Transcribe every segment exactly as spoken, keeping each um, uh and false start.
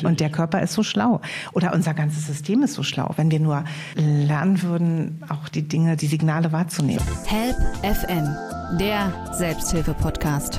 Und der Körper ist so schlau. Oder unser ganzes System ist so schlau, wenn wir nur lernen würden, auch die Dinge, die Signale wahrzunehmen. Help F M, der Selbsthilfe-Podcast.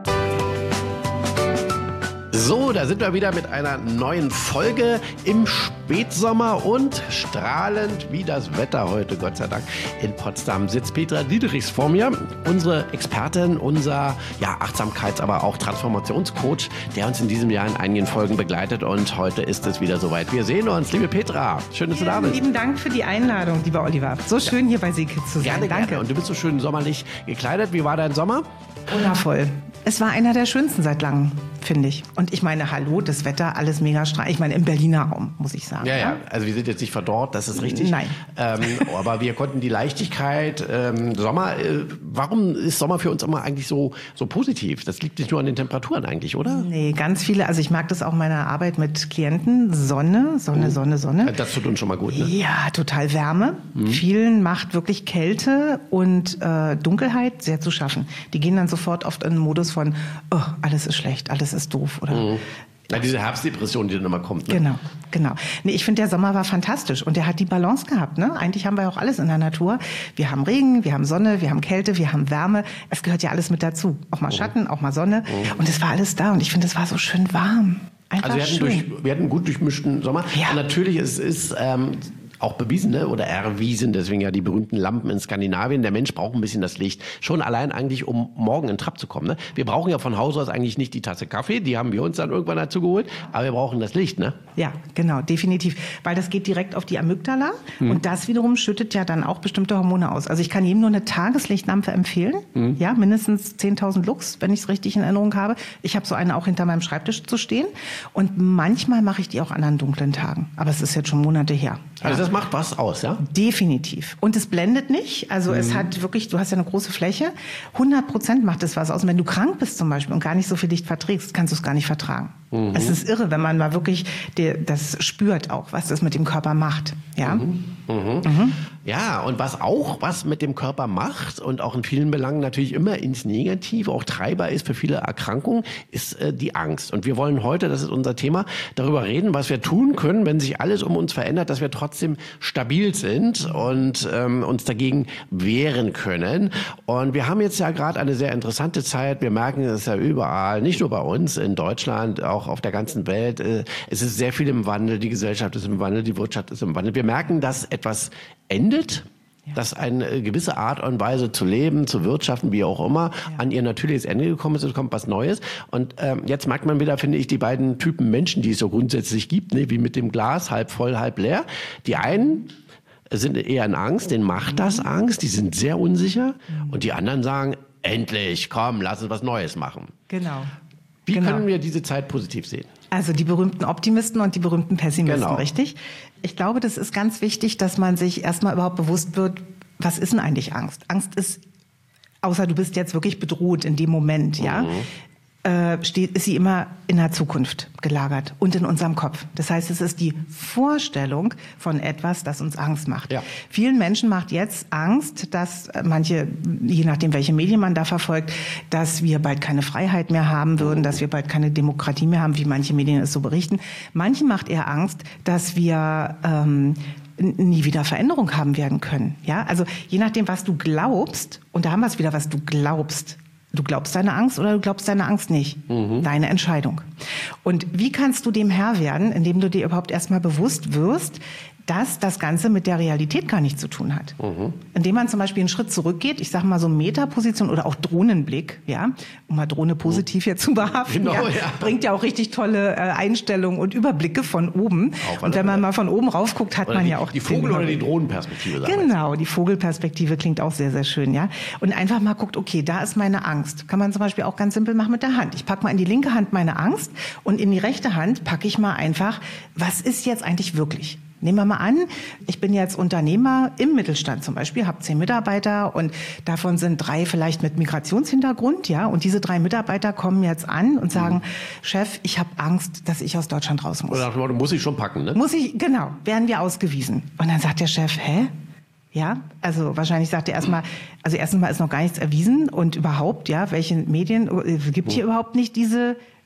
So, da sind wir wieder mit einer neuen Folge im Spätsommer und strahlend wie das Wetter heute, Gott sei Dank. In Potsdam sitzt Petra Diedrichs vor mir, unsere Expertin, unser ja, Achtsamkeits-, aber auch Transformationscoach, der uns in diesem Jahr in einigen Folgen begleitet. Und heute ist es wieder soweit. Wir sehen uns, liebe Petra. Schön, dass du da bist. Lieben Dank für die Einladung, lieber Oliver. So schön, ja. hier bei Seekids zu sein. Gerne, Danke. Gerne. Und du bist so schön sommerlich gekleidet. Wie war dein Sommer? Wundervoll. Es war einer der schönsten seit langem, finde ich. Und ich meine, hallo, das Wetter, alles mega strahlend. Ich meine, im Berliner Raum, muss ich sagen. Ja, ja, also wir sind jetzt nicht verdorrt, das ist richtig. Nein. Ähm, aber wir konnten die Leichtigkeit, ähm, Sommer, äh, warum ist Sommer für uns immer eigentlich so, so positiv? Das liegt nicht nur an den Temperaturen eigentlich, oder? Nee, ganz viele, also ich mag das auch in meiner Arbeit mit Klienten. Sonne, Sonne, oh. Sonne, Sonne. Das tut uns schon mal gut, ne? Ja, total Wärme. Mhm. Vielen macht wirklich Kälte und äh, Dunkelheit sehr zu schaffen. Die gehen dann sofort oft in den Modus von, oh, alles ist schlecht, alles ist doof. Oder mhm. Ja, diese Herbstdepression, die dann immer kommt. Ne? Genau, genau. Nee, ich finde, der Sommer war fantastisch und der hat die Balance gehabt. Ne? Eigentlich haben wir auch alles in der Natur. Wir haben Regen, wir haben Sonne, wir haben Kälte, wir haben Wärme. Es gehört ja alles mit dazu. Auch mal Schatten, mhm. auch mal Sonne. Mhm. Und es war alles da und ich finde, es war so schön warm. Einfach also wir hatten, durch, wir hatten einen gut durchmischten Sommer. Ja. Und natürlich ist es... Ähm, auch bewiesen, ne? Oder erwiesen, deswegen ja die berühmten Lampen in Skandinavien. Der Mensch braucht ein bisschen das Licht. Schon allein eigentlich, um morgen in Trab zu kommen. Ne? Wir brauchen ja von Haus aus eigentlich nicht die Tasse Kaffee, die haben wir uns dann irgendwann dazu geholt, aber wir brauchen das Licht, ne? Ja, genau, definitiv. Weil das geht direkt auf die Amygdala hm. und das wiederum schüttet ja dann auch bestimmte Hormone aus. Also ich kann jedem nur eine Tageslichtlampe empfehlen, hm. ja, mindestens zehntausend Lux, wenn ich es richtig in Erinnerung habe. Ich habe so eine auch hinter meinem Schreibtisch zu stehen und manchmal mache ich die auch an an dunklen Tagen. Aber es ist jetzt schon Monate her. Ja. Also das macht was aus, ja? Definitiv. Und es blendet nicht. Also mhm. es hat wirklich, du hast ja eine große Fläche. hundert Prozent macht es was aus. Und wenn du krank bist zum Beispiel und gar nicht so viel Licht verträgst, kannst du es gar nicht vertragen. Mhm. Es ist irre, wenn man mal wirklich die, das spürt auch, was das mit dem Körper macht. Ja? Mhm. Mhm. Mhm. Ja, und was auch was mit dem Körper macht und auch in vielen Belangen natürlich immer ins Negative, auch Treiber ist für viele Erkrankungen, ist äh, die Angst. Und wir wollen heute, das ist unser Thema, darüber reden, was wir tun können, wenn sich alles um uns verändert, dass wir trotzdem stabil sind und ähm, uns dagegen wehren können. Und wir haben jetzt ja gerade eine sehr interessante Zeit. Wir merken es ja überall, nicht nur bei uns in Deutschland, auch auf der ganzen Welt. Äh, es ist sehr viel im Wandel, die Gesellschaft ist im Wandel, die Wirtschaft ist im Wandel. Wir merken, dass etwas endet, ja. dass eine gewisse Art und Weise zu leben, zu wirtschaften, wie auch immer, ja. an ihr natürliches Ende gekommen ist, es kommt was Neues. Und ähm, jetzt merkt man wieder, finde ich, die beiden Typen Menschen, die es so grundsätzlich gibt, ne, wie mit dem Glas, halb voll, halb leer. Die einen sind eher in Angst, denen macht das Angst, die sind sehr unsicher. Mhm. Und die anderen sagen, endlich, komm, lass uns was Neues machen. Genau. Wie genau. können wir diese Zeit positiv sehen? Also die berühmten Optimisten und die berühmten Pessimisten, genau. richtig? Ich glaube, das ist ganz wichtig, dass man sich erstmal überhaupt bewusst wird, was ist denn eigentlich Angst? Angst ist, außer du bist jetzt wirklich bedroht in dem Moment, ja, mhm. äh, steht, ist sie immer in der Zukunft gelagert und in unserem Kopf. Das heißt, es ist die Vorstellung von etwas, das uns Angst macht. Ja. Vielen Menschen macht jetzt Angst, dass manche, je nachdem, welche Medien man da verfolgt, dass wir bald keine Freiheit mehr haben würden, dass wir bald keine Demokratie mehr haben, wie manche Medien es so berichten. Manchen macht eher Angst, dass wir ähm, nie wieder Veränderung haben werden können. Ja, also je nachdem, was du glaubst, und da haben wir es wieder, was du glaubst. Du glaubst deine Angst oder du glaubst deine Angst nicht. Mhm. Deine Entscheidung. Und wie kannst du dem Herr werden, indem du dir überhaupt erstmal bewusst wirst, dass das Ganze mit der Realität gar nichts zu tun hat. Mhm. Indem man zum Beispiel einen Schritt zurückgeht, ich sage mal so Metaposition oder auch Drohnenblick, ja, um mal Drohne positiv hier zu behaften, genau, ja, ja. bringt ja auch richtig tolle äh, Einstellungen und Überblicke von oben. Auch und wenn man mal von oben rauf guckt, hat oder man die, ja auch die Vogel- oder die Drohnenperspektive. Sagen genau, die Vogelperspektive klingt auch sehr, sehr schön, ja. Und einfach mal guckt, okay, da ist meine Angst. Kann man zum Beispiel auch ganz simpel machen mit der Hand. Ich packe mal in die linke Hand meine Angst und in die rechte Hand packe ich mal einfach, was ist jetzt eigentlich wirklich? Nehmen wir mal an, ich bin jetzt Unternehmer im Mittelstand zum Beispiel, habe zehn Mitarbeiter und davon sind drei vielleicht mit Migrationshintergrund, ja, und diese drei Mitarbeiter kommen jetzt an und sagen, mhm. Chef, ich habe Angst, dass ich aus Deutschland raus muss. Oder nach dem Motto, muss ich schon packen, ne? Muss ich, genau, werden wir ausgewiesen. Und dann sagt der Chef, hä? Ja, also wahrscheinlich sagt er erstmal, also erstens mal ist noch gar nichts erwiesen und überhaupt, ja, welche Medien, es gibt hier mhm. überhaupt nicht diese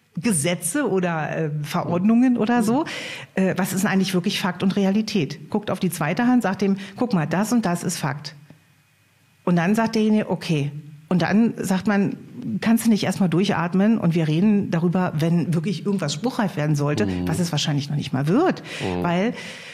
Gesetze oder äh, Verordnungen oder so. Äh, was ist denn eigentlich wirklich Fakt und Realität? Guckt auf die zweite Hand, sagt dem, guck mal, das und das ist Fakt. Und dann sagt derjenige, okay. Und dann sagt man, kannst du nicht erstmal durchatmen und wir reden darüber, wenn wirklich irgendwas spruchreif werden sollte, mhm. was es wahrscheinlich noch nicht mal wird. Mhm. Weil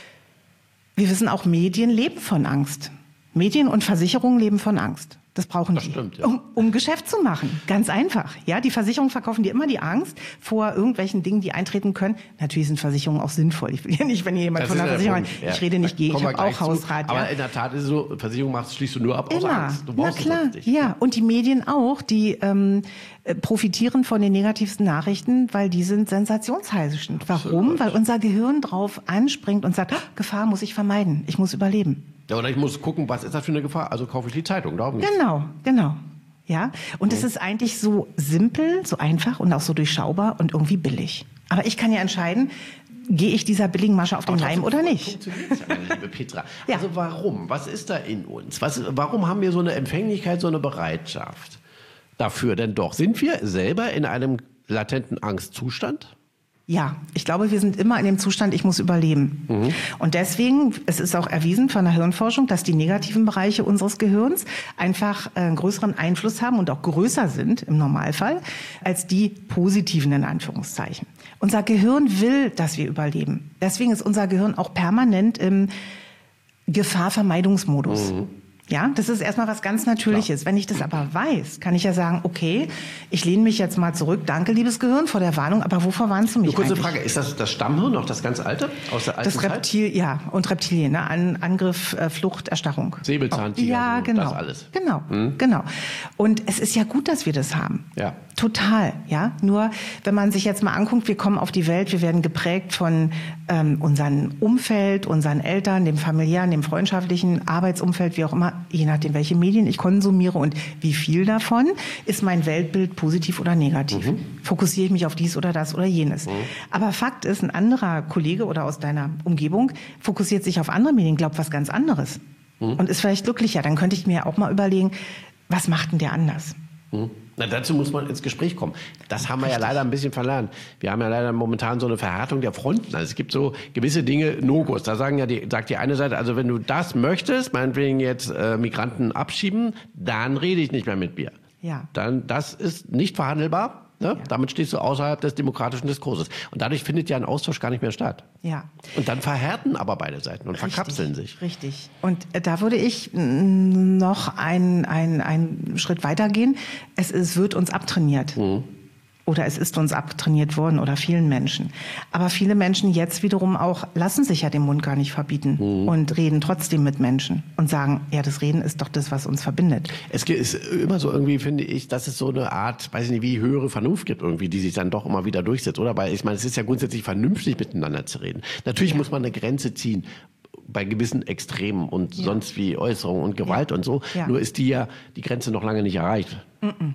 wir wissen auch, Medien leben von Angst. Medien und Versicherungen leben von Angst. Das brauchen das die, stimmt, ja. um, um Geschäft zu machen. Ganz einfach. Ja, die Versicherungen verkaufen dir immer die Angst vor irgendwelchen Dingen, die eintreten können. Natürlich sind Versicherungen auch sinnvoll. Ich will ja nicht, wenn jemand das von einer Versicherung hat, ja. ich rede nicht gegen, ich habe auch Hausrat. Aber ja. in der Tat ist es so, Versicherung machst, schließt du nur ab aus immer. Angst. Du brauchst Na klar, es nicht. Ja. Und die Medien auch, die ähm, profitieren von den negativsten Nachrichten, weil die sind sensationsheischend. Warum? Absolut. Weil unser Gehirn drauf anspringt und sagt, Gefahr muss ich vermeiden, ich muss überleben. Ja, oder ich muss gucken, was ist das für eine Gefahr? Also kaufe ich die Zeitung, darum geht's. Genau, genau. Ja, und es ist eigentlich so simpel, so einfach und auch so durchschaubar und irgendwie billig. Aber ich kann ja entscheiden, gehe ich dieser billigen Masche auf den Leim oder nicht? Funktioniert ja, meine liebe Petra. Ja. Also warum? Was ist da in uns? Was, warum haben wir so eine Empfänglichkeit, so eine Bereitschaft dafür? Denn doch, sind wir selber in einem latenten Angstzustand? Ja, ich glaube, wir sind immer in dem Zustand, ich muss überleben. Mhm. Und deswegen, es ist auch erwiesen von der Hirnforschung, dass die negativen Bereiche unseres Gehirns einfach einen größeren Einfluss haben und auch größer sind im Normalfall als die positiven in Anführungszeichen. Unser Gehirn will, dass wir überleben. Deswegen ist unser Gehirn auch permanent im Gefahrvermeidungsmodus. Mhm. Ja, das ist erstmal was ganz Natürliches. Klar. Wenn ich das aber weiß, kann ich ja sagen, okay, ich lehne mich jetzt mal zurück. Danke, liebes Gehirn, vor der Warnung. Aber wovor warnst du mich Eine kurze eigentlich? Frage, ist das das Stammhirn noch, das ganz alte? Aus der alten das Reptil, Zeit? Ja, und Reptilien, ne? An, Angriff, äh, Flucht, Erstarrung. Säbelzahntiger, ja, genau. das alles. Genau, hm? genau. Und es ist ja gut, dass wir das haben. Ja. Total, ja. Nur, wenn man sich jetzt mal anguckt, wir kommen auf die Welt, wir werden geprägt von ähm, unserem Umfeld, unseren Eltern, dem familiären, dem freundschaftlichen Arbeitsumfeld, wie auch immer, je nachdem, welche Medien ich konsumiere und wie viel davon, ist mein Weltbild positiv oder negativ. Mhm. Fokussiere ich mich auf dies oder das oder jenes. Mhm. Aber Fakt ist, ein anderer Kollege oder aus deiner Umgebung fokussiert sich auf andere Medien, glaubt was ganz anderes mhm. und ist vielleicht glücklicher. Dann könnte ich mir auch mal überlegen, was macht denn der anders? Mhm. Na, dazu muss man ins Gespräch kommen. Das haben wir Richtig. ja leider ein bisschen verlernt. Wir haben ja leider momentan so eine Verhärtung der Fronten. Also es gibt so gewisse Dinge, No-Gos. Da sagen ja die, sagt die eine Seite, also wenn du das möchtest, meinetwegen jetzt äh, Migranten abschieben, dann rede ich nicht mehr mit dir. Ja. Dann, das ist nicht verhandelbar. Ne? Ja. Damit stehst du außerhalb des demokratischen Diskurses. Und dadurch findet ja ein Austausch gar nicht mehr statt. Ja. Und dann verhärten aber beide Seiten und Richtig, verkapseln sich. Richtig. Und äh, da würde ich noch einen ein Schritt weitergehen. Es, es wird uns abtrainiert. Mhm. Oder es ist uns abtrainiert worden oder vielen Menschen. Aber viele Menschen jetzt wiederum auch lassen sich ja den Mund gar nicht verbieten mhm. und reden trotzdem mit Menschen und sagen, ja, das Reden ist doch das, was uns verbindet. Es ist immer so irgendwie, finde ich, dass es so eine Art, weiß ich nicht, wie höhere Vernunft gibt irgendwie, die sich dann doch immer wieder durchsetzt, oder? Weil ich meine, es ist ja grundsätzlich vernünftig, miteinander zu reden. Natürlich ja. muss man eine Grenze ziehen bei gewissen Extremen und ja. sonst wie Äußerungen und Gewalt ja. und so. Ja. Nur ist die ja die Grenze noch lange nicht erreicht. Mhm.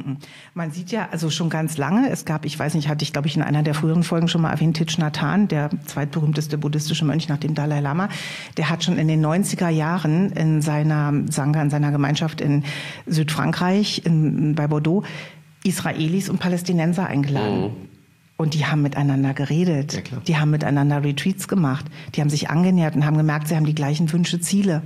Man sieht ja also schon ganz lange, es gab, ich weiß nicht, hatte ich glaube ich in einer der früheren Folgen schon mal erwähnt, Thich Nhat Hanh, der zweitberühmteste buddhistische Mönch nach dem Dalai Lama, der hat schon in den neunziger Jahren in seiner Sangha, in seiner Gemeinschaft in Südfrankreich, in, bei Bordeaux, Israelis und Palästinenser eingeladen. Mhm. Und die haben miteinander geredet, ja, die haben miteinander Retreats gemacht, die haben sich angenähert und haben gemerkt, sie haben die gleichen Wünsche, Ziele.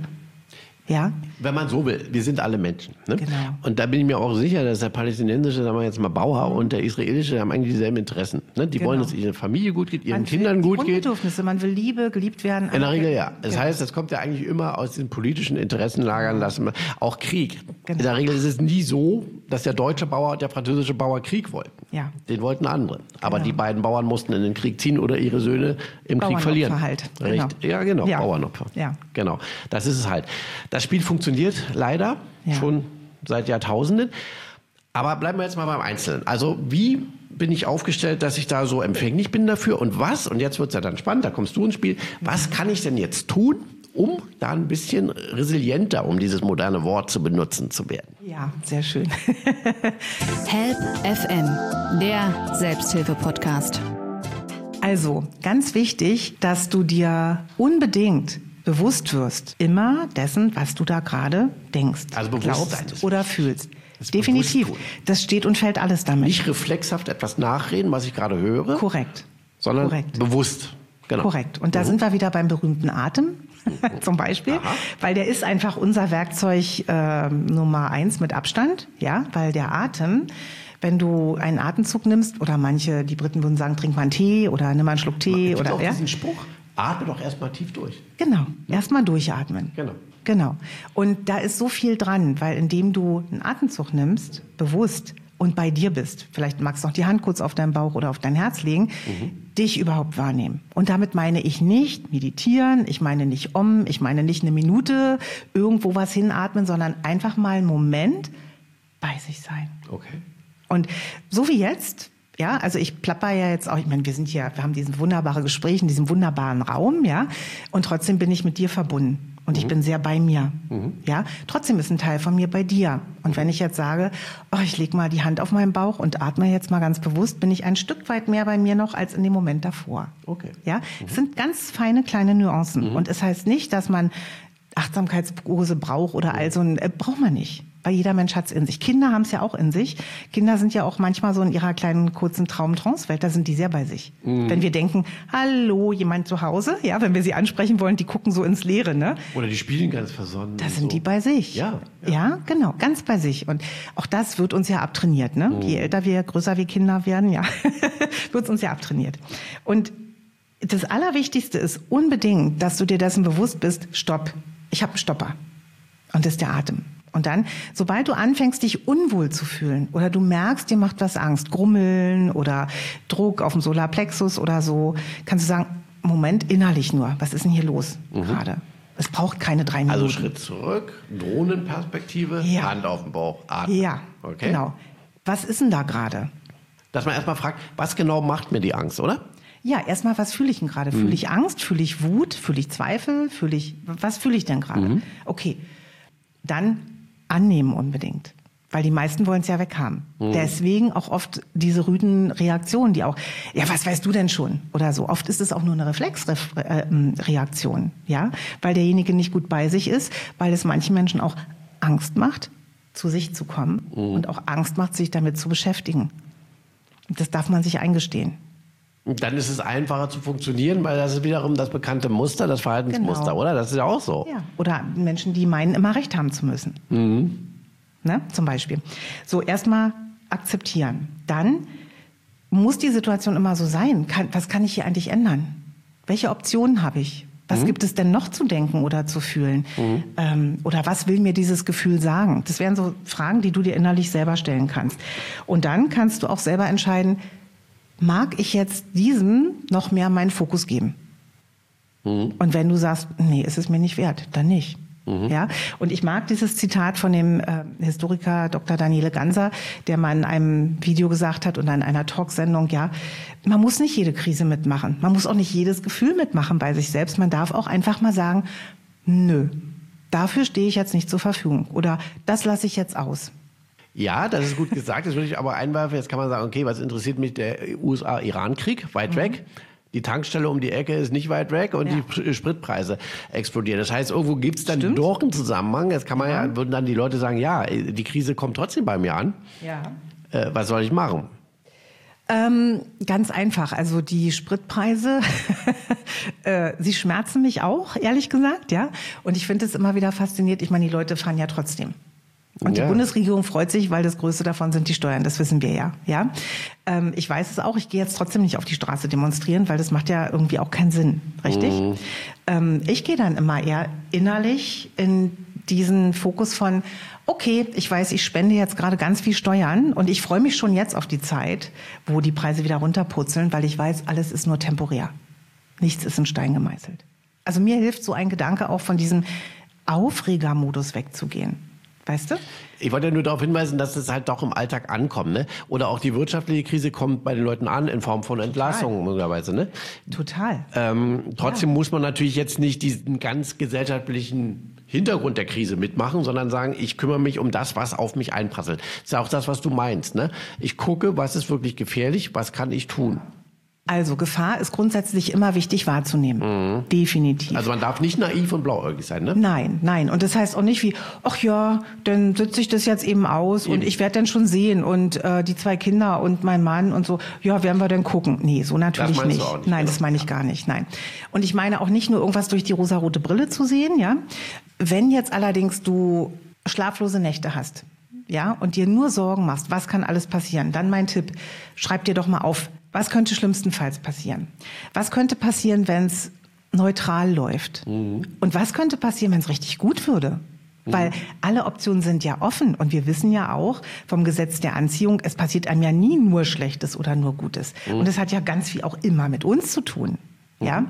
Ja? Wenn man so will, wir sind alle Menschen. Ne? Genau. Und da bin ich mir auch sicher, dass der palästinensische, sagen wir jetzt mal Bauer, und der israelische haben eigentlich dieselben Interessen. Ne? Die genau. wollen, dass es ihrer Familie gut geht, ihren man Kindern gut geht. Grundbedürfnisse, man will Liebe, geliebt werden. In der Regel ja. Das genau. heißt, das kommt ja eigentlich immer aus den politischen Interessenlagern. Lassen. Auch Krieg. Genau. In der Regel ist es nie so, dass der deutsche Bauer und der französische Bauer Krieg wollten. Ja. Den wollten andere. Aber genau. die beiden Bauern mussten in den Krieg ziehen oder ihre Söhne im Krieg verlieren. Halt. Genau. Ja, genau. Ja. Bauernopfer. Ja. Genau. Das ist es halt. Das Spiel funktioniert leider ja. schon seit Jahrtausenden. Aber bleiben wir jetzt mal beim Einzelnen. Also wie bin ich aufgestellt, dass ich da so empfänglich bin dafür? Und was, und jetzt wird es ja dann spannend, da kommst du ins Spiel, was kann ich denn jetzt tun, um da ein bisschen resilienter, um dieses moderne Wort zu benutzen zu werden? Ja, sehr schön. Help F M, der Selbsthilfe-Podcast. Also, ganz wichtig, dass du dir unbedingt bewusst wirst, immer dessen, was du da gerade denkst, also glaubst oder fühlst. Das Definitiv. Das steht und fällt alles damit. Nicht reflexhaft etwas nachreden, was ich gerade höre. Korrekt. Sondern Korrekt. bewusst. Genau. Korrekt. Und da mhm. sind wir wieder beim berühmten Atem zum Beispiel, Aha. weil der ist einfach unser Werkzeug äh, Nummer eins mit Abstand. Ja, weil der Atem, wenn du einen Atemzug nimmst, oder manche, die Briten würden sagen, trink mal einen Tee oder nimm mal einen Schluck Tee. Ich oder auch ja. diesen Spruch, atme doch erstmal tief durch. Genau, erstmal durchatmen. Genau. Genau. Und da ist so viel dran, weil indem du einen Atemzug nimmst, bewusst, und bei dir bist, vielleicht magst du noch die Hand kurz auf deinen Bauch oder auf dein Herz legen, mhm. dich überhaupt wahrnehmen. Und damit meine ich nicht meditieren, ich meine nicht om, ich meine nicht eine Minute irgendwo was hinatmen, sondern einfach mal einen Moment bei sich sein. Okay. Und so wie jetzt, ja, also ich plapper ja jetzt auch, ich meine, wir sind hier, wir haben diesen wunderbaren Gespräch in diesem wunderbaren Raum, ja, und trotzdem bin ich mit dir verbunden. Und ich mhm. bin sehr bei mir. Mhm. Ja, trotzdem ist ein Teil von mir bei dir. Und wenn ich jetzt sage, oh, ich lege mal die Hand auf meinen Bauch und atme jetzt mal ganz bewusst, bin ich ein Stück weit mehr bei mir noch als in dem Moment davor. Okay. Ja, mhm. es sind ganz feine kleine Nuancen. Mhm. Und es heißt nicht, dass man Achtsamkeitskurse braucht oder all so ein, äh, braucht man nicht. Weil jeder Mensch hat es in sich. Kinder haben es ja auch in sich. Kinder sind ja auch manchmal so in ihrer kleinen, kurzen Traum-Trance-Welt, da sind die sehr bei sich. Mhm. Wenn wir denken, hallo, jemand zu Hause, ja, wenn wir sie ansprechen wollen, die gucken so ins Leere, ne? Oder die spielen ganz versonnen. Da sind so. die bei sich. Ja, ja. Ja, genau, ganz bei sich. Und auch das wird uns ja abtrainiert, ne? Mhm. Je älter wir, größer wir Kinder werden, ja, wird es uns ja abtrainiert. Und das Allerwichtigste ist unbedingt, dass du dir dessen bewusst bist, stopp, ich habe einen Stopper. Und das ist der Atem. Und dann, sobald du anfängst, dich unwohl zu fühlen oder du merkst, dir macht was Angst, Grummeln oder Druck auf dem Solarplexus oder so, kannst du sagen, Moment, innerlich nur, was ist denn hier los mhm. gerade? Es braucht keine drei Minuten. Also Schritt zurück, Drohnenperspektive, ja. Hand auf den Bauch, atmen. Ja, okay. Genau. Was ist denn da gerade? Dass man erstmal fragt, was genau macht mir die Angst, oder? Ja, erstmal, was fühle ich denn gerade? Mhm. Fühle ich Angst? Fühle ich Wut? Fühle ich Zweifel? Fühle ich, was fühle ich denn gerade? Mhm. Okay, dann annehmen unbedingt. Weil die meisten wollen es ja weghaben. Mhm. Deswegen auch oft diese rüden Reaktionen, die auch, ja, was weißt du denn schon? Oder so. Oft ist es auch nur eine Reflexreaktion, ja? Weil derjenige nicht gut bei sich ist, weil es manchen Menschen auch Angst macht, zu sich zu kommen mhm. und auch Angst macht, sich damit zu beschäftigen. Und das darf man sich eingestehen. Und dann ist es einfacher zu funktionieren, weil das ist wiederum das bekannte Muster, das Verhaltensmuster, genau. oder? Das ist ja auch so. Ja. Oder Menschen, die meinen, immer Recht haben zu müssen. Mhm. Ne? Zum Beispiel. So, erstmal akzeptieren. Dann muss die Situation immer so sein. Kann, was kann ich hier eigentlich ändern? Welche Optionen habe ich? Was mhm. gibt es denn noch zu denken oder zu fühlen? Mhm. Ähm, oder was will mir dieses Gefühl sagen? Das wären so Fragen, die du dir innerlich selber stellen kannst. Und dann kannst du auch selber entscheiden, mag ich jetzt diesem noch mehr meinen Fokus geben? Mhm. Und wenn du sagst, nee, ist es mir nicht wert, dann nicht. Mhm. Ja? Und ich mag dieses Zitat von dem äh, Historiker Doktor Daniele Ganser, der mal in einem Video gesagt hat und in einer Talksendung, ja, man muss nicht jede Krise mitmachen. Man muss auch nicht jedes Gefühl mitmachen bei sich selbst. Man darf auch einfach mal sagen, nö, dafür stehe ich jetzt nicht zur Verfügung. Oder das lasse ich jetzt aus. Ja, das ist gut gesagt. Das würde ich aber einwerfen. Jetzt kann man sagen, okay, was interessiert mich der U S A-Iran-Krieg? Weit mhm. weg. Die Tankstelle um die Ecke ist nicht weit weg und ja. die Spritpreise explodieren. Das heißt, irgendwo gibt es dann Stimmt. doch einen Zusammenhang. Jetzt kann man ja. ja, würden dann die Leute sagen, ja, die Krise kommt trotzdem bei mir an. Ja. Äh, was soll ich machen? Ähm, ganz einfach. Also die Spritpreise, äh, sie schmerzen mich auch, ehrlich gesagt, ja. Und ich finde es immer wieder faszinierend. Ich meine, die Leute fahren ja trotzdem. Und ja. die Bundesregierung freut sich, weil das Größte davon sind die Steuern. Das wissen wir ja. Ja, ähm, ich weiß es auch. Ich gehe jetzt trotzdem nicht auf die Straße demonstrieren, weil das macht ja irgendwie auch keinen Sinn, richtig? Mhm. Ähm, ich gehe dann immer eher innerlich in diesen Fokus von, okay, ich weiß, ich spende jetzt gerade ganz viel Steuern und ich freue mich schon jetzt auf die Zeit, wo die Preise wieder runterpurzeln, weil ich weiß, alles ist nur temporär. Nichts ist in Stein gemeißelt. Also mir hilft so ein Gedanke auch, von diesem Aufregermodus wegzugehen. Weißt du? Ich wollte ja nur darauf hinweisen, dass es halt doch im Alltag ankommt, ne? Oder auch die wirtschaftliche Krise kommt bei den Leuten an in Form von Entlassungen möglicherweise, ne? Total. Ähm, trotzdem ja. muss man natürlich jetzt nicht diesen ganz gesellschaftlichen Hintergrund der Krise mitmachen, sondern sagen, ich kümmere mich um das, was auf mich einprasselt. Das ist ja auch das, was du meinst, ne? Ich gucke, was ist wirklich gefährlich, was kann ich tun? Also Gefahr ist grundsätzlich immer wichtig wahrzunehmen. Mhm. Definitiv. Also man darf nicht naiv und blauäugig sein, ne? Nein, nein. Und das heißt auch nicht wie, ach ja, dann sitze ich das jetzt eben aus eben. Und ich werde dann schon sehen und äh, die zwei Kinder und mein Mann und so, ja, werden wir dann gucken. Nee, so natürlich das nicht. Du auch nicht. Nein, genau. Das meine ich gar nicht, nein. Und ich meine auch nicht nur irgendwas durch die rosarote Brille zu sehen, ja. Wenn jetzt allerdings du schlaflose Nächte hast, ja, und dir nur Sorgen machst, was kann alles passieren, dann mein Tipp, schreib dir doch mal auf, was könnte schlimmstenfalls passieren? Was könnte passieren, wenn es neutral läuft? Mhm. Und was könnte passieren, wenn es richtig gut würde? Mhm. Weil alle Optionen sind ja offen und wir wissen ja auch vom Gesetz der Anziehung, es passiert einem ja nie nur Schlechtes oder nur Gutes. Mhm. Und es hat ja ganz viel auch immer mit uns zu tun. Mhm. Ja.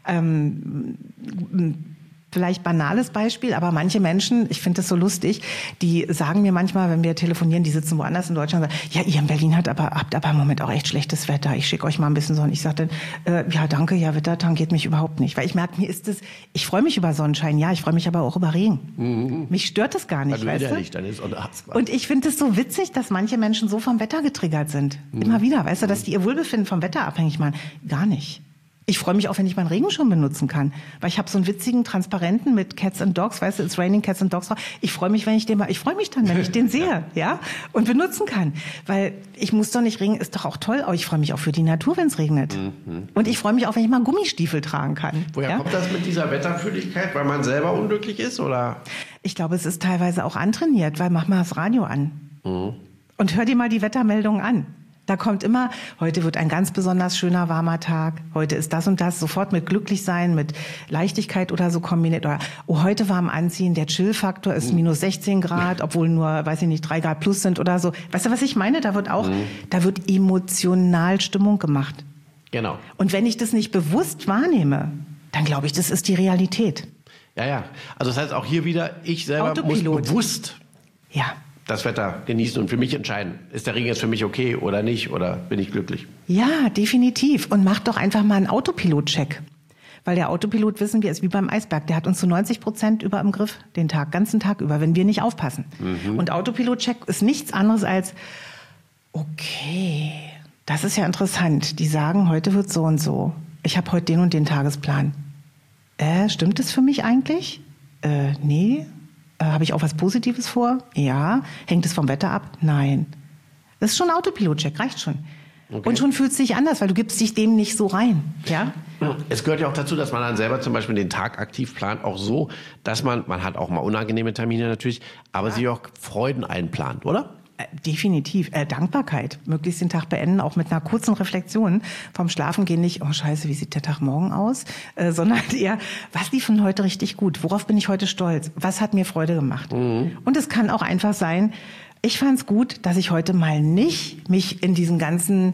Ähm, Vielleicht banales Beispiel, aber manche Menschen, ich finde das so lustig, die sagen mir manchmal, wenn wir telefonieren, die sitzen woanders in Deutschland und sagen, ja, ihr in Berlin habt aber, habt aber im Moment auch echt schlechtes Wetter. Ich schicke euch mal ein bisschen Sonne. Ich sage dann, äh, ja, danke, ja, Wetter tangiert mich überhaupt nicht. Weil ich merke, mir ist es, ich freue mich über Sonnenschein, ja, ich freue mich aber auch über Regen. Mhm. Mich stört das gar nicht, weißt du? Nicht, dann ist und ich finde es so witzig, dass manche Menschen so vom Wetter getriggert sind. Mhm. Immer wieder, weißt du, dass die ihr Wohlbefinden vom Wetter abhängig machen. Gar nicht. Ich freue mich auch, wenn ich meinen Regenschirm benutzen kann, weil ich habe so einen witzigen Transparenten mit Cats and Dogs, weißt du, it's raining Cats and Dogs. Ich freue mich, wenn ich den mal, ich freue mich dann, wenn ich den sehe, ja, und benutzen kann, weil ich muss doch nicht regnen, ist doch auch toll, aber ich freue mich auch für die Natur, wenn es regnet. Mhm. Und ich freue mich auch, wenn ich mal Gummistiefel tragen kann. Woher ja? kommt das mit dieser Wetterfühligkeit, weil man selber unglücklich ist, oder? Ich glaube, es ist teilweise auch antrainiert, weil mach mal das Radio an mhm. und hör dir mal die Wettermeldungen an. Da kommt immer, heute wird ein ganz besonders schöner, warmer Tag. Heute ist das und das, sofort mit Glücklichsein, mit Leichtigkeit oder so kombiniert. Oder, oh, heute warm anziehen, der Chill-Faktor ist minus sechzehn Grad, obwohl nur, weiß ich nicht, drei Grad plus sind oder so. Weißt du, was ich meine? Da wird auch, mhm. da wird emotional Stimmung gemacht. Genau. Und wenn ich das nicht bewusst wahrnehme, dann glaube ich, das ist die Realität. Ja, ja. Also das heißt auch hier wieder, ich selber Autopilot. muss bewusst ja. das Wetter genießen und für mich entscheiden. Ist der Regen jetzt für mich okay oder nicht? Oder bin ich glücklich? Ja, definitiv. Und mach doch einfach mal einen Autopilot-Check. Weil der Autopilot, wissen wir, ist wie beim Eisberg. Der hat uns zu neunzig Prozent über im Griff, den Tag, ganzen Tag über, wenn wir nicht aufpassen. Mhm. Und Autopilot-Check ist nichts anderes als, okay, das ist ja interessant. Die sagen, heute wird so und so. Ich habe heute den und den Tagesplan. Äh, stimmt das für mich eigentlich? Äh, nee. Äh, habe ich auch was Positives vor? Ja. Hängt es vom Wetter ab? Nein. Das ist schon ein Autopilot-Check, reicht schon. Okay. Und schon fühlt es sich anders, weil du gibst dich dem nicht so rein. Ja? Es gehört ja auch dazu, dass man dann selber zum Beispiel den Tag aktiv plant, auch so, dass man, man hat auch mal unangenehme Termine natürlich, aber ja. sich auch Freuden einplant, oder? Definitiv. Äh, Dankbarkeit. Möglichst den Tag beenden, auch mit einer kurzen Reflexion. Vom Schlafen gehen nicht, oh scheiße, wie sieht der Tag morgen aus? Äh, sondern eher, was lief von heute richtig gut? Worauf bin ich heute stolz? Was hat mir Freude gemacht? Mhm. Und es kann auch einfach sein, ich fand es gut, dass ich heute mal nicht mich in diesen ganzen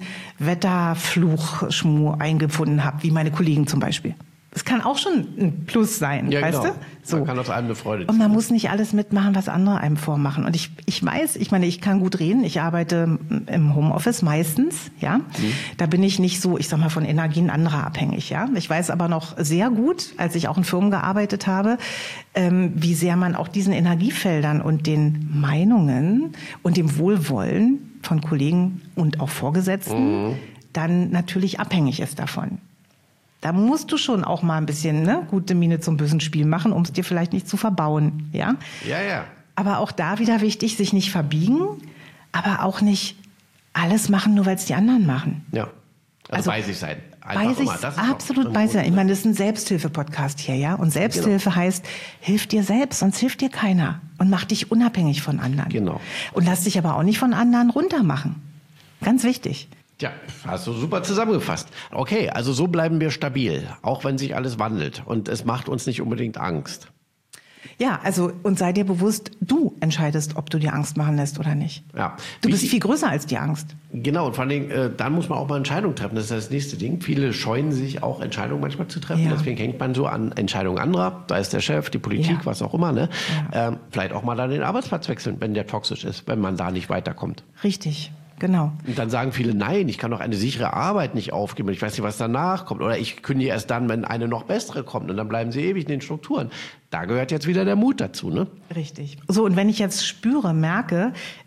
Wetterfluch-Schmuh eingefunden habe, wie meine Kollegen zum Beispiel. Das kann auch schon ein Plus sein, ja, weißt genau. du? So. Man kann aus einem eine Freude. Und man muss nicht alles mitmachen, was andere einem vormachen. Und ich, ich weiß, ich meine, ich kann gut reden. Ich arbeite im Homeoffice meistens, ja. Mhm. Da bin ich nicht so, ich sag mal, von Energien anderer abhängig, ja. Ich weiß aber noch sehr gut, als ich auch in Firmen gearbeitet habe, ähm, wie sehr man auch diesen Energiefeldern und den Meinungen und dem Wohlwollen von Kollegen und auch Vorgesetzten mhm. dann natürlich abhängig ist davon. Da musst du schon auch mal ein bisschen ne, gute Miene zum bösen Spiel machen, um es dir vielleicht nicht zu verbauen. Ja? Ja, ja. Aber auch da wieder wichtig, sich nicht verbiegen, aber auch nicht alles machen, nur weil es die anderen machen. Ja, also, also bei sich sein. Bei sich, absolut bei sich sein. Ich meine, das ist ein Selbsthilfe-Podcast hier, ja? Und Selbsthilfe genau. heißt, hilf dir selbst, sonst hilft dir keiner. Und mach dich unabhängig von anderen. Genau. Und lass dich aber auch nicht von anderen runtermachen. Ganz wichtig. Ja, hast du super zusammengefasst. Okay, also so bleiben wir stabil, auch wenn sich alles wandelt. Und es macht uns nicht unbedingt Angst. Ja, also und sei dir bewusst, du entscheidest, ob du dir Angst machen lässt oder nicht. Ja. Du Wie bist viel größer als die Angst. Genau, und vor allen Dingen, äh, dann muss man auch mal Entscheidungen treffen. Das ist das nächste Ding. Viele scheuen sich auch, Entscheidungen manchmal zu treffen. Ja. Deswegen hängt man so an Entscheidungen anderer. Da ist der Chef, die Politik, ja. was auch immer. Ne? Ja. Ähm, vielleicht auch mal dann den Arbeitsplatz wechseln, wenn der toxisch ist, wenn man da nicht weiterkommt. Richtig. Genau. Und dann sagen viele, nein, ich kann doch eine sichere Arbeit nicht aufgeben. Ich weiß nicht, was danach kommt. Oder ich kündige erst dann, wenn eine noch bessere kommt. Und dann bleiben sie ewig in den Strukturen. Da gehört jetzt wieder der Mut dazu, ne? Richtig. So, und wenn ich jetzt spüre, merke, ich habe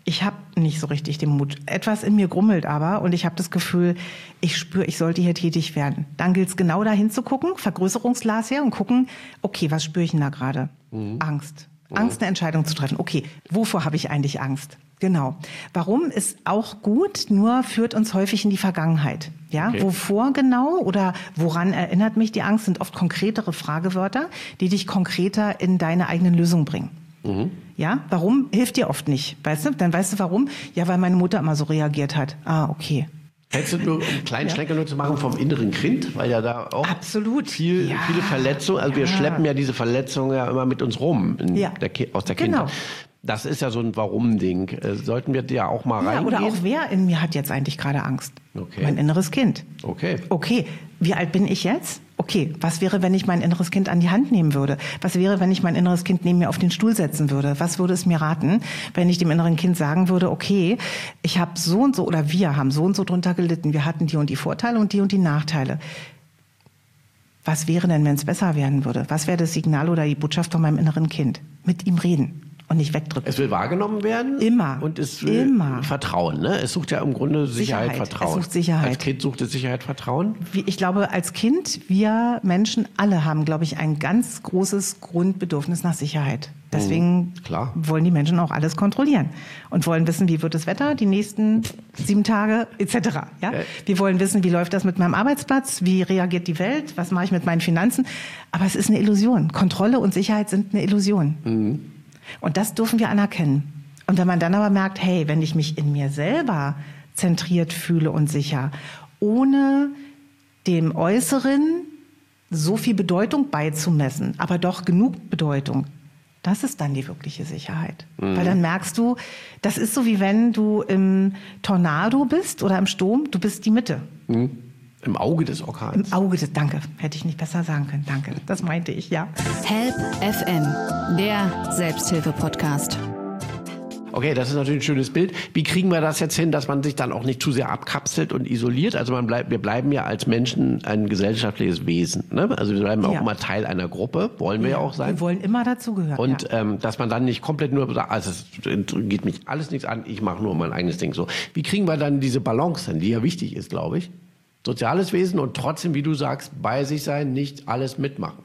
nicht so richtig den Mut. Etwas in mir grummelt aber und ich habe das Gefühl, ich spüre, ich sollte hier tätig werden. Dann gilt es genau dahin zu gucken, Vergrößerungsglas her und gucken, okay, was spüre ich denn da gerade? Mhm. Angst. Angst, eine Entscheidung zu treffen. Okay, wovor habe ich eigentlich Angst? Genau. Warum ist auch gut, nur führt uns häufig in die Vergangenheit. Ja, okay. Wovor genau oder woran erinnert mich die Angst, sind oft konkretere Fragewörter, die dich konkreter in deine eigenen Lösungen bringen. Mhm. Ja, warum hilft dir oft nicht? Weißt du? Dann weißt du warum? Ja, weil meine Mutter immer so reagiert hat. Ah, okay. Hättest du nur, um einen kleinen ja. Schlenker nur zu machen, vom inneren Kind, weil ja da auch Absolut. Viel, ja. viele Verletzungen, also ja. wir schleppen ja diese Verletzungen ja immer mit uns rum in ja. der, aus der genau. Kindheit. Das ist ja so ein Warum-Ding. Sollten wir ja auch mal reingehen? Ja, oder auch wer in mir hat jetzt eigentlich gerade Angst? Okay. Mein inneres Kind. Okay. Okay, wie alt bin ich jetzt? Okay, was wäre, wenn ich mein inneres Kind an die Hand nehmen würde? Was wäre, wenn ich mein inneres Kind neben mir auf den Stuhl setzen würde? Was würde es mir raten, wenn ich dem inneren Kind sagen würde, okay, ich habe so und so oder wir haben so und so drunter gelitten. Wir hatten die und die Vorteile und die und die Nachteile. Was wäre denn, wenn es besser werden würde? Was wäre das Signal oder die Botschaft von meinem inneren Kind? Mit ihm reden. Und nicht wegdrücken. Es will wahrgenommen werden. Immer. Und es will Immer. Vertrauen. Ne? Es sucht ja im Grunde Sicherheit, Sicherheit. Vertrauen. Es sucht Sicherheit. Als Kind sucht es Sicherheit, Vertrauen. Wie, ich glaube, als Kind, wir Menschen alle haben, glaube ich, ein ganz großes Grundbedürfnis nach Sicherheit. Deswegen mhm, klar. wollen die Menschen auch alles kontrollieren und wollen wissen, wie wird das Wetter die nächsten sieben Tage et cetera. Ja? Äh. Wir wollen wissen, wie läuft das mit meinem Arbeitsplatz, wie reagiert die Welt, was mache ich mit meinen Finanzen. Aber es ist eine Illusion. Kontrolle und Sicherheit sind eine Illusion. Mhm. Und das dürfen wir anerkennen. Und wenn man dann aber merkt, hey, wenn ich mich in mir selber zentriert fühle und sicher, ohne dem Äußeren so viel Bedeutung beizumessen, aber doch genug Bedeutung, das ist dann die wirkliche Sicherheit. Mhm. Weil dann merkst du, das ist so wie wenn du im Tornado bist oder im Sturm, du bist die Mitte. Mhm. Im Auge des Orkans. Im Auge des, danke, hätte ich nicht besser sagen können, danke, das meinte ich, ja. Help F M, der Selbsthilfe-Podcast. Okay, das ist natürlich ein schönes Bild. Wie kriegen wir das jetzt hin, dass man sich dann auch nicht zu sehr abkapselt und isoliert? Also man bleibt, wir bleiben ja als Menschen ein gesellschaftliches Wesen. Ne? Also wir bleiben auch ja. immer Teil einer Gruppe, wollen wir ja, ja auch sein. Wir wollen immer dazugehören. Und ja. ähm, dass man dann nicht komplett nur sagt, also es geht mich alles nichts an, ich mache nur mein eigenes Ding. So, wie kriegen wir dann diese Balance hin, die ja wichtig ist, glaube ich? Soziales Wesen und trotzdem, wie du sagst, bei sich sein, nicht alles mitmachen.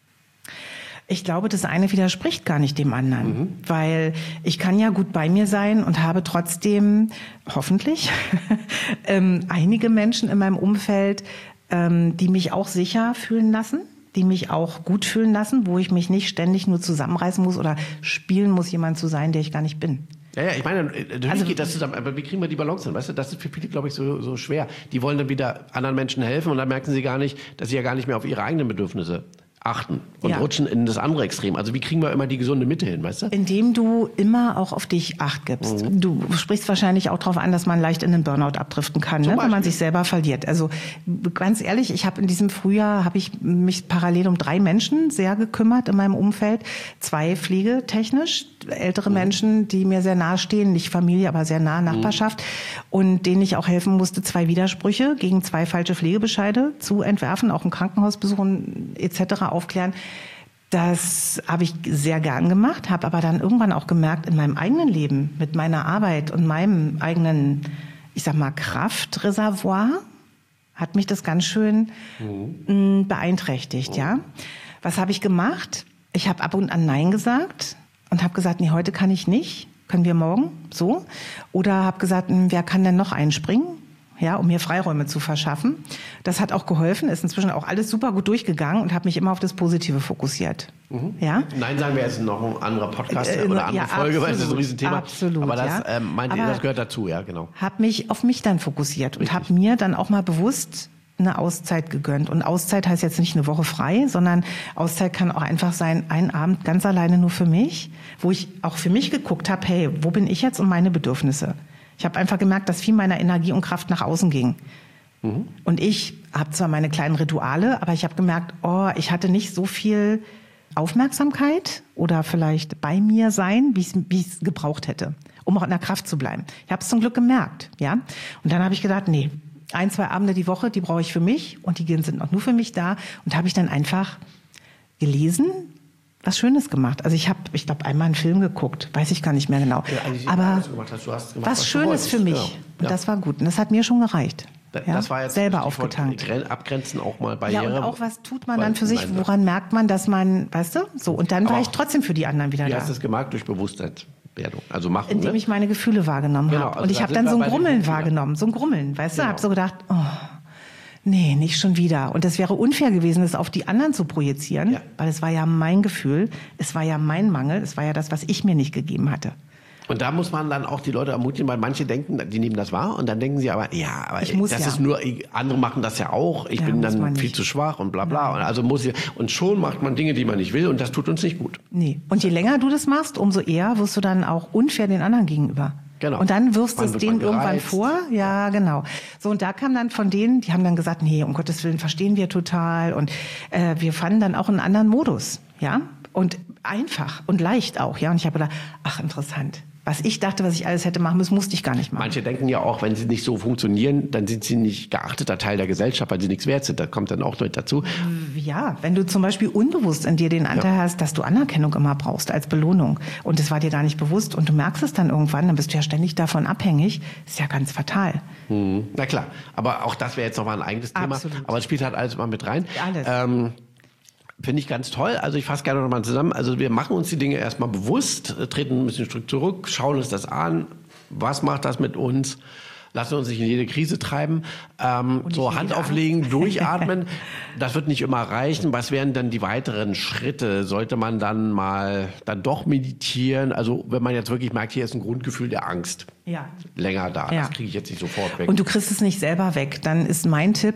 Ich glaube, das eine widerspricht gar nicht dem anderen, mhm. weil ich kann ja gut bei mir sein und habe trotzdem, hoffentlich, ähm, einige Menschen in meinem Umfeld, ähm, die mich auch sicher fühlen lassen, die mich auch gut fühlen lassen, wo ich mich nicht ständig nur zusammenreißen muss oder spielen muss, jemand zu sein, der ich gar nicht bin. Ja, ja, ich meine, natürlich also, geht das zusammen, aber wie kriegen wir die Balance hin? Weißt du, das ist für viele, glaube ich, so, so schwer. Die wollen dann wieder anderen Menschen helfen und dann merken sie gar nicht, dass sie ja gar nicht mehr auf ihre eigenen Bedürfnisse achten und ja. rutschen in das andere Extrem. Also wie kriegen wir immer die gesunde Mitte hin, weißt du? Indem du immer auch auf dich Acht gibst. Mhm. Du sprichst wahrscheinlich auch darauf an, dass man leicht in den Burnout abdriften kann, ne? Wenn man sich selber verliert. Also ganz ehrlich, ich habe in diesem Frühjahr habe ich mich parallel um drei Menschen sehr gekümmert in meinem Umfeld. Zwei pflegetechnisch, ältere mhm. Menschen, die mir sehr nahe stehen, nicht Familie, aber sehr nahe Nachbarschaft mhm. und denen ich auch helfen musste, zwei Widersprüche gegen zwei falsche Pflegebescheide zu entwerfen, auch im Krankenhausbesuch et cetera aufklären. Das habe ich sehr gern gemacht, habe aber dann irgendwann auch gemerkt, in meinem eigenen Leben, mit meiner Arbeit und meinem eigenen, ich sag mal, Kraftreservoir, hat mich das ganz schön mhm. mh, beeinträchtigt, mhm. ja. Was habe ich gemacht? Ich habe ab und an Nein gesagt und habe gesagt, nee, heute kann ich nicht, können wir morgen, so. Oder habe gesagt, mh, wer kann denn noch einspringen? Ja, um mir Freiräume zu verschaffen. Das hat auch geholfen, ist inzwischen auch alles super gut durchgegangen und habe mich immer auf das Positive fokussiert. Mhm. Ja? Nein, sagen wir jetzt noch ein anderer Podcast äh, oder eine andere ja, Folge, absolut, weil das ist ein Riesenthema. Absolut, aber das, ja. ähm, meint ihr, das gehört dazu, ja, genau. Habe mich auf mich dann fokussiert und habe mir dann auch mal bewusst eine Auszeit gegönnt. Und Auszeit heißt jetzt nicht eine Woche frei, sondern Auszeit kann auch einfach sein, ein Abend ganz alleine nur für mich, wo ich auch für mich geguckt habe, hey, wo bin ich jetzt und meine Bedürfnisse? Ich habe einfach gemerkt, dass viel meiner Energie und Kraft nach außen ging. Mhm. Und ich habe zwar meine kleinen Rituale, aber ich habe gemerkt, oh, ich hatte nicht so viel Aufmerksamkeit oder vielleicht bei mir sein, wie ich es gebraucht hätte, um auch in der Kraft zu bleiben. Ich habe es zum Glück gemerkt, ja. Und dann habe ich gedacht, nee, ein, zwei Abende die Woche, die brauche ich für mich und die sind auch nur für mich da. Und habe ich dann einfach gelesen, was Schönes gemacht. Also ich habe, ich glaube, einmal einen Film geguckt, weiß ich gar nicht mehr genau. Ja, also aber du gemacht hast, du hast gemacht, was, was Schönes für mich. Genau. Und ja. das war gut. Und das hat mir schon gereicht. Da, ja? Das war jetzt selber aufgetankt. Abgrenzen auch mal Barriere. Ja, und auch was tut man dann für sich? Woran merkt man, dass man, weißt du? So, und dann war ich trotzdem für die anderen wieder wie da. Wie hast du es gemerkt? Durch Bewusstsein. Also machen, Indem ne? ich meine Gefühle wahrgenommen genau, habe. also Und ich da habe dann so ein Grummeln Gefühlen, wahrgenommen. So ein Grummeln, weißt genau. du? Habe so gedacht, oh, nee, nicht schon wieder. Und das wäre unfair gewesen, das auf die anderen zu projizieren, ja. weil es war ja mein Gefühl, es war ja mein Mangel, es war ja das, was ich mir nicht gegeben hatte. Und da muss man dann auch die Leute ermutigen, weil manche denken, die nehmen das wahr und dann denken sie aber, ja, aber ich muss das ja. ist nur, andere machen das ja auch, ich ja, bin dann viel zu schwach und bla bla. Und also muss ich, und schon macht man Dinge, die man nicht will und das tut uns nicht gut. Nee. Und je länger du das machst, umso eher wirst du dann auch unfair den anderen gegenüber. Genau. Und dann wirfst du es denen irgendwann gereizt. vor. Ja, genau. So, und da kam dann von denen, die haben dann gesagt, nee, um Gottes Willen verstehen wir total. Und äh, wir fanden dann auch einen anderen Modus. Ja. Und einfach und leicht auch. Ja. Und ich habe gedacht, ach, interessant. Was ich dachte, was ich alles hätte machen müssen, musste ich gar nicht machen. Manche denken ja auch, wenn sie nicht so funktionieren, dann sind sie nicht geachteter Teil der Gesellschaft, weil sie nichts wert sind. Das kommt dann auch mit dazu. Ja, wenn du zum Beispiel unbewusst in dir den Anteil ja. hast, dass du Anerkennung immer brauchst als Belohnung und das war dir gar nicht bewusst und du merkst es dann irgendwann, dann bist du ja ständig davon abhängig, ist ja ganz fatal. Hm. Na klar, aber auch das wäre jetzt nochmal ein eigenes Thema. Absolut. Aber es spielt halt alles mal mit rein. Alles. Ähm, Finde ich ganz toll. Also ich fasse gerne nochmal zusammen. Also wir machen uns die Dinge erstmal bewusst, treten ein bisschen Stück zurück, schauen uns das an. Was macht das mit uns? Lassen uns nicht in jede Krise treiben. Ähm, so Hand auflegen, durchatmen. Das wird nicht immer reichen. Was wären dann die weiteren Schritte? Sollte man dann mal dann doch meditieren? Also wenn man jetzt wirklich merkt, hier ist ein Grundgefühl der Angst. Ja. Länger da. Ja. Das kriege ich jetzt nicht sofort weg. Und du kriegst es nicht selber weg. Dann ist mein Tipp,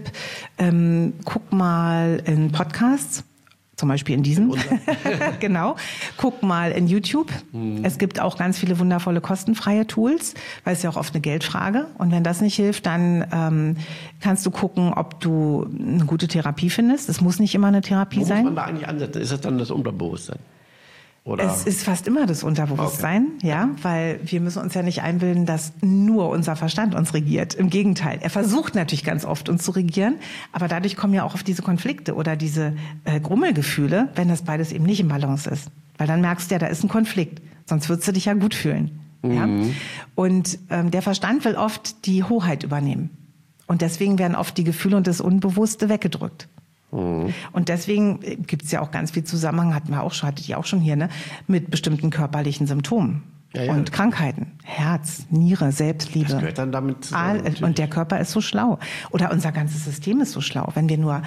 ähm, guck mal in Podcasts. Zum Beispiel in diesem. Genau. Guck mal in YouTube. Mhm. Es gibt auch ganz viele wundervolle kostenfreie Tools, weil es ja auch oft eine Geldfrage. Und wenn das nicht hilft, dann ähm, kannst du gucken, ob du eine gute Therapie findest. Es muss nicht immer eine Therapie Wo sein. muss man da eigentlich ansetzen? Ist das dann das Unterbewusstsein? Oder? Es ist fast immer das Unterbewusstsein, okay. ja, weil wir müssen uns ja nicht einbilden, dass nur unser Verstand uns regiert. Im Gegenteil, er versucht natürlich ganz oft uns zu regieren, aber dadurch kommen ja auch auf diese Konflikte oder diese äh, Grummelgefühle, wenn das beides eben nicht im Balance ist. Weil dann merkst du ja, da ist ein Konflikt, sonst würdest du dich ja gut fühlen. Mhm. Ja? Und ähm, der Verstand will oft die Hoheit übernehmen. Und deswegen werden oft die Gefühle und das Unbewusste weggedrückt. Mhm. Und deswegen gibt es ja auch ganz viel Zusammenhang, hatten wir auch schon, hattet ihr auch schon hier, ne, mit bestimmten körperlichen Symptomen ja, ja. und Krankheiten. Herz, Niere, Selbstliebe. Das gehört dann damit zusammen. All, und der Körper ist so schlau. Oder unser ganzes System ist so schlau. Wenn wir nur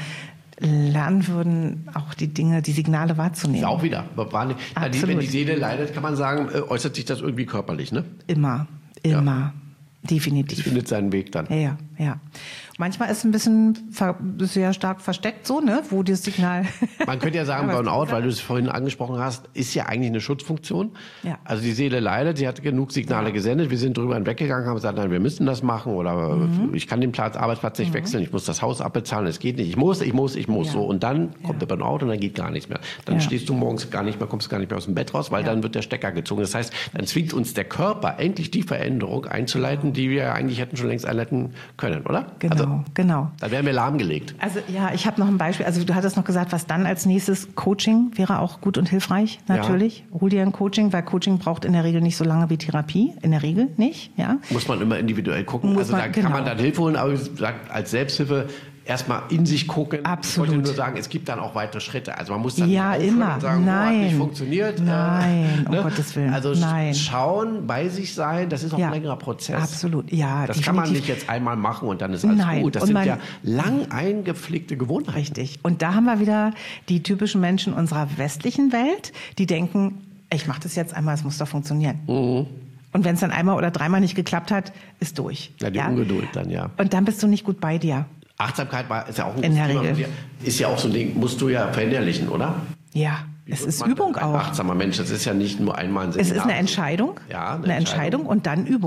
lernen würden, auch die Dinge, die Signale wahrzunehmen. Ja, auch wieder. Ja, die, wenn die Seele leidet, kann man sagen, äußert sich das irgendwie körperlich, ne? Immer, immer. Ja. Definitiv. Es findet seinen Weg dann. Ja, ja, ja. Manchmal ist es ein bisschen ver- sehr stark versteckt so, ne, wo das Signal... Man könnte ja sagen, Burnout, weil du es vorhin angesprochen hast, ist ja eigentlich eine Schutzfunktion. Ja. Also die Seele leidet, sie hat genug Signale ja. gesendet, wir sind drüber hinweggegangen, haben gesagt, nein, wir müssen das machen oder mhm. ich kann den Platz, Arbeitsplatz nicht mhm. wechseln, ich muss das Haus abbezahlen, es geht nicht, ich muss, ich muss, ich muss, ja. so. Und dann kommt ja. der Burnout und dann geht gar nichts mehr. Dann ja. stehst du morgens gar nicht mehr, kommst gar nicht mehr aus dem Bett raus, weil ja. dann wird der Stecker gezogen. Das heißt, dann zwingt uns der Körper endlich die Veränderung einzuleiten, die wir eigentlich hätten schon längst einleiten können, oder? Genau, also, genau. Da wären wir lahmgelegt. Also ja, ich habe noch ein Beispiel. Also du hattest noch gesagt, was dann als nächstes Coaching wäre auch gut und hilfreich, natürlich. Ja. Hol dir ein Coaching, weil Coaching braucht in der Regel nicht so lange wie Therapie. In der Regel nicht, ja. Muss man immer individuell gucken. Muss also man, da genau. kann man dann Hilfe holen, aber ich sag, als Selbsthilfe erstmal in sich gucken. Absolut. Ich wollte nur sagen, es gibt dann auch weitere Schritte. Also man muss dann ja, nicht immer. und sagen, Nein. Oh, hat nicht funktioniert. Nein, äh, um ne? Gottes Willen. Also Nein. schauen, bei sich sein, das ist auch ja. ein längerer Prozess. Absolut, ja. Das definitiv. kann man nicht jetzt einmal machen und dann ist alles Nein. gut. Das und sind man, ja lang eingepflegte Gewohnheiten. Richtig. Und da haben wir wieder die typischen Menschen unserer westlichen Welt, die denken, ich mache das jetzt einmal, es muss doch funktionieren. Mhm. Und wenn es dann einmal oder dreimal nicht geklappt hat, ist durch. Ja, die ja? Ungeduld dann, ja. Und dann bist du nicht gut bei dir. Achtsamkeit war, ist ja auch ein In der Thema Regel. von dir. Ist ja auch so ein Ding, musst du ja verinnerlichen, oder? Ja, Wie es wird ist man Übung ein auch. achtsamer Mensch, das ist ja nicht nur einmal ein Seminar. Es ist eine Entscheidung, ja, eine, eine Entscheidung. Entscheidung und dann Übung.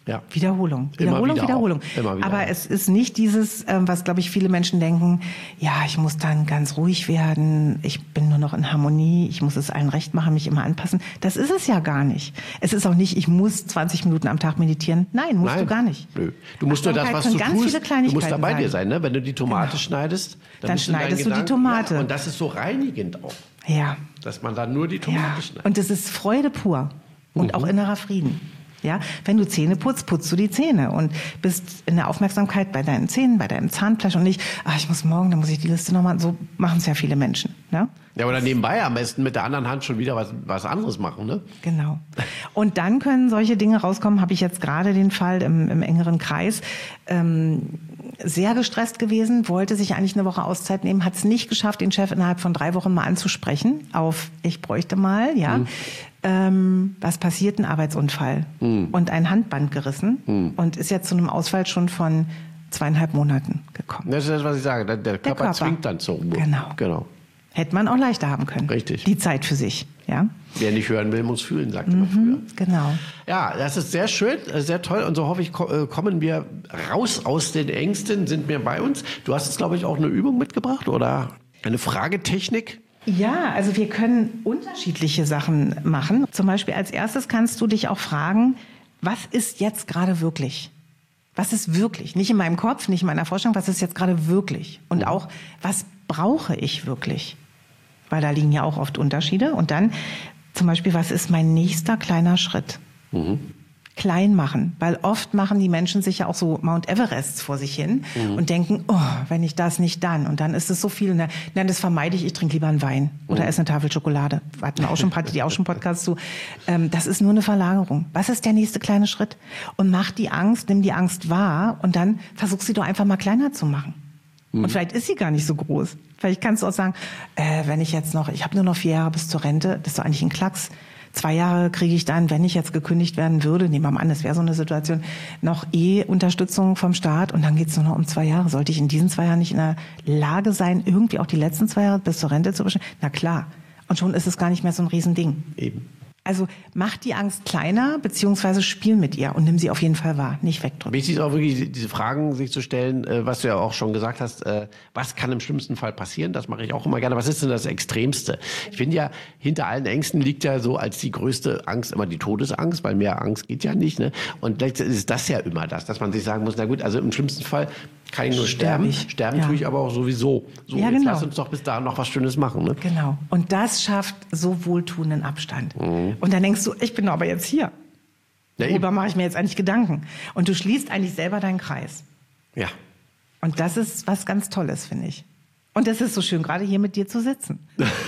Ja. Wiederholung, Wiederholung, wieder Wiederholung. Immer wieder Aber auch. es ist nicht dieses, ähm, was, glaube ich, viele Menschen denken, ja, ich muss dann ganz ruhig werden, ich bin nur noch in Harmonie, ich muss es allen recht machen, mich immer anpassen. Das ist es ja gar nicht. Es ist auch nicht, ich muss zwanzig Minuten am Tag meditieren. Nein, musst Nein. du gar nicht. Nö. Du musst nur das, was du ganz tust, viele du Kleinigkeiten musst dabei sein. dir sein. Ne? Wenn du die Tomate Genau. schneidest, dann, Dann bist du in deinen schneidest du die Gedanken. Tomate. Ja, und das ist so reinigend auch, Ja. dass man dann nur die Tomate Ja, schneidet. und es ist Freude pur und Mhm. auch innerer Frieden. Ja, wenn du Zähne putzt, putzt du die Zähne und bist in der Aufmerksamkeit bei deinen Zähnen, bei deinem Zahnfleisch und nicht, ach, ich muss morgen, dann muss ich die Liste nochmal, so machen es ja viele Menschen. Ne? Ja, oder nebenbei am besten mit der anderen Hand schon wieder was, was anderes machen, ne? Genau. Und dann können solche Dinge rauskommen, habe ich jetzt gerade den Fall im, im engeren Kreis, ähm, sehr gestresst gewesen, wollte sich eigentlich eine Woche Auszeit nehmen, hat es nicht geschafft, den Chef innerhalb von drei Wochen mal anzusprechen auf, ich bräuchte mal, ja. Mhm. Ähm, was passiert? Ein Arbeitsunfall mhm. und ein Handband gerissen mhm. und ist jetzt zu einem Ausfall schon von zweieinhalb Monaten gekommen. Das ist das, was ich sage. Der, der, Körper, Körper zwingt dann zur Ruhe. Genau. genau. Hätte man auch leichter haben können. Richtig. Die Zeit für sich, ja. Wer nicht hören will, muss fühlen, sagte mhm, man früher. Genau. Ja, das ist sehr schön, sehr toll. Und so hoffe ich, kommen wir raus aus den Ängsten, sind wir bei uns. Du hast jetzt, glaube ich, auch eine Übung mitgebracht oder eine Fragetechnik. Ja, also wir können unterschiedliche Sachen machen. Zum Beispiel als erstes kannst du dich auch fragen, was ist jetzt gerade wirklich? Was ist wirklich? Nicht in meinem Kopf, nicht in meiner Vorstellung, was ist jetzt gerade wirklich? Und mhm. auch, was brauche ich wirklich? Weil da liegen ja auch oft Unterschiede. Und dann zum Beispiel, was ist mein nächster kleiner Schritt? Mhm. Klein machen, weil oft machen die Menschen sich ja auch so Mount Everests vor sich hin mhm. und denken, oh, wenn ich das nicht, dann. Und dann ist es so viel. Ne? Nein, das vermeide ich, ich trinke lieber einen Wein oder mhm. esse eine Tafel Schokolade. Hatten wir auch schon, hatte die auch schon Podcasts zu. Ähm, das ist nur eine Verlagerung. Was ist der nächste kleine Schritt? Und mach die Angst, nimm die Angst wahr und dann versuch sie doch einfach mal kleiner zu machen. Mhm. Und vielleicht ist sie gar nicht so groß. Vielleicht kannst du auch sagen, äh, wenn ich jetzt noch, ich habe nur noch vier Jahre bis zur Rente, das ist doch eigentlich ein Klacks. Zwei Jahre kriege ich dann, wenn ich jetzt gekündigt werden würde, nehmen wir mal an, das wäre so eine Situation, noch eh Unterstützung vom Staat und dann geht es nur noch um zwei Jahre. Sollte ich in diesen zwei Jahren nicht in der Lage sein, irgendwie auch die letzten zwei Jahre bis zur Rente zu beschäftigen? Na klar. Und schon ist es gar nicht mehr so ein Riesending. Eben. Also mach die Angst kleiner, beziehungsweise spiel mit ihr und nimm sie auf jeden Fall wahr, nicht wegdrücken. Wichtig ist auch wirklich, diese Fragen sich zu stellen, was du ja auch schon gesagt hast, was kann im schlimmsten Fall passieren? Das mache ich auch immer gerne. Was ist denn das Extremste? Ich finde ja, hinter allen Ängsten liegt ja so als die größte Angst immer die Todesangst, weil mehr Angst geht ja nicht. Ne? Und vielleicht ist das ja immer das, dass man sich sagen muss, na gut, also im schlimmsten Fall kann ich nur sterben. Ich. Sterben ja. tue ich aber auch sowieso. So, ja, jetzt genau. lass uns doch bis dahin noch was Schönes machen. Ne? Genau. Und das schafft so wohltuenden Abstand. Mhm. Und dann denkst du, ich bin aber jetzt hier. Ja, worüber mache ich mir jetzt eigentlich Gedanken? Und du schließt eigentlich selber deinen Kreis. Ja. Und das ist was ganz Tolles, finde ich. Und es ist so schön, gerade hier mit dir zu sitzen.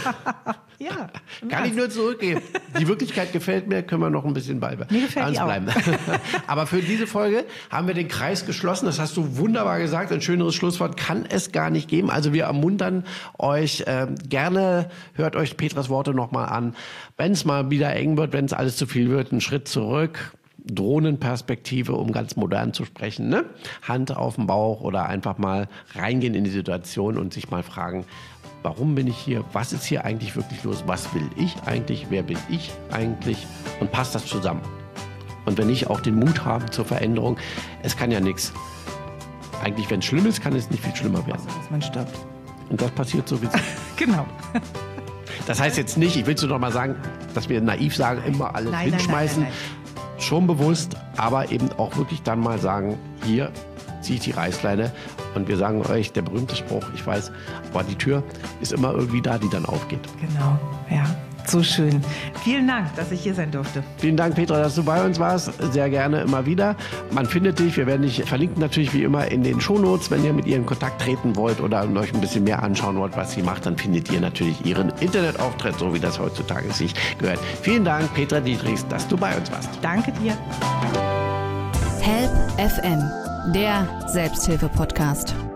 Ja. Kann ich nur zurückgeben. Die Wirklichkeit gefällt mir, können wir noch ein bisschen bei mir gefällt die auch. bleiben. Aber für diese Folge haben wir den Kreis geschlossen. Das hast du wunderbar gesagt. Ein schöneres Schlusswort kann es gar nicht geben. Also wir ermuntern euch äh, gerne, hört euch Petras Worte nochmal an. Wenn es mal wieder eng wird, wenn es alles zu viel wird, einen Schritt zurück. Drohnenperspektive, um ganz modern zu sprechen, ne? Hand auf den Bauch oder einfach mal reingehen in die Situation und sich mal fragen, warum bin ich hier? Was ist hier eigentlich wirklich los? Was will ich eigentlich? Wer bin ich eigentlich? Und passt das zusammen? Und wenn ich auch den Mut habe zur Veränderung, es kann ja nichts. Eigentlich, wenn es schlimm ist, kann es nicht viel schlimmer werden. Also, dass man stirbt. Und das passiert sowieso. Genau. Das heißt jetzt nicht, ich will es nur noch mal sagen, dass wir naiv sagen, immer alles nein, hinschmeißen. Nein, nein, nein, nein. Schon bewusst, aber eben auch wirklich dann mal sagen, hier ziehe ich die Reißleine und wir sagen euch, der berühmte Spruch, ich weiß, aber die Tür ist immer irgendwie da, die dann aufgeht. Genau, ja, so schön. Vielen Dank, dass ich hier sein durfte. Vielen Dank, Petra, dass du bei uns warst. Sehr gerne immer wieder. Man findet dich, wir werden dich verlinken natürlich wie immer in den Shownotes. Wenn ihr mit ihr in Kontakt treten wollt oder euch ein bisschen mehr anschauen wollt, was sie macht, dann findet ihr natürlich ihren Internetauftritt, so wie das heutzutage sich gehört. Vielen Dank, Petra Dietrichs, dass du bei uns warst. Danke dir. Help F M, der Selbsthilfe-Podcast.